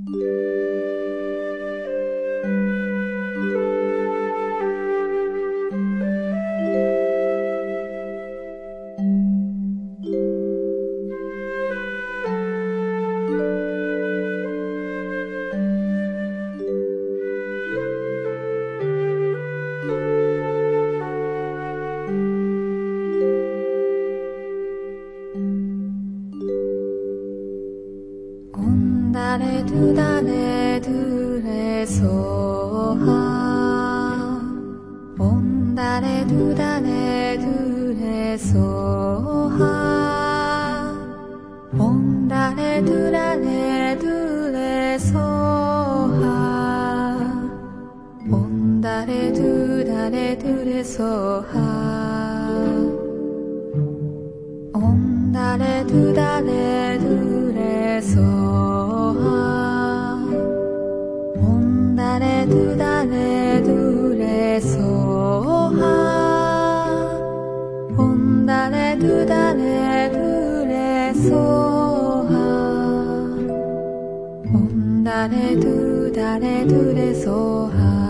Ondare dudare dure soha, ondare dudare dure soha, ondare dudare dure soha, ondare dudare dure soha, ondare dudare dure soha, ondare dudare dure soha, ondare dudare dure soha, ondare dudare dure soha.